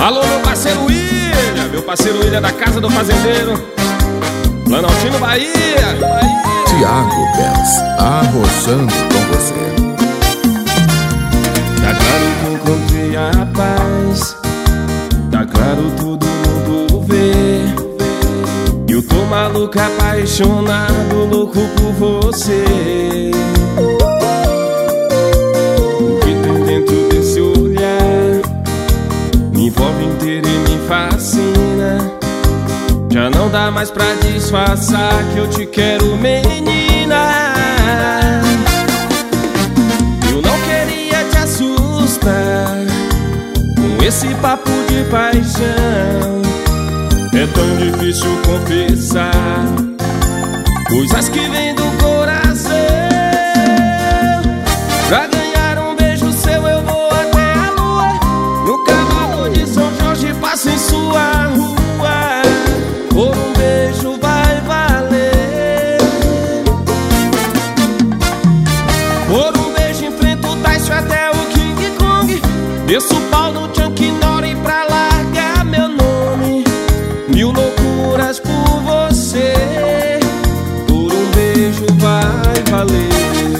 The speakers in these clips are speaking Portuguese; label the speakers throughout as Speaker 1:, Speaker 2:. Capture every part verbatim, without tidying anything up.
Speaker 1: Alô, meu parceiro William, meu parceiro William da Casa do Fazendeiro, Planaltino, Bahia, Bahia.
Speaker 2: Thiago Bells, arrochando com você.
Speaker 1: Tá claro que encontrei a paz, tá claro todo mundo vê. Eu tô maluco, apaixonado, louco por você. O que tem dentro desse olhar me envolve inteiro e me fascina. Já não dá mais pra disfarçar que eu te quero, menina. Eu não queria te assustar com esse papo de paixão. É tão difícil confessar coisas que vêm do coração. Pra ganhar um beijo seu eu vou até a lua. No cavalo de São Jorge passo em sua rua. Por um beijo vai valer. Por um beijo enfrento o Tyson até o King Kong. Desço o pau no Chuck Norris pra largar meu nome. Mil loucuras por você. Por um beijo vai valer.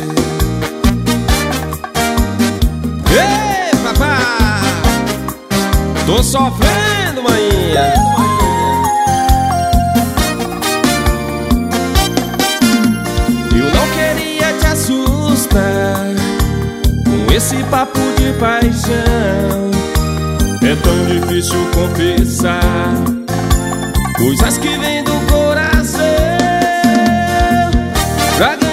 Speaker 1: Ei, papá, tô sofrendo, maninha. Eu não queria te assustar com esse papo de paixão. É tão difícil confessar coisas que vêm do coração. Pra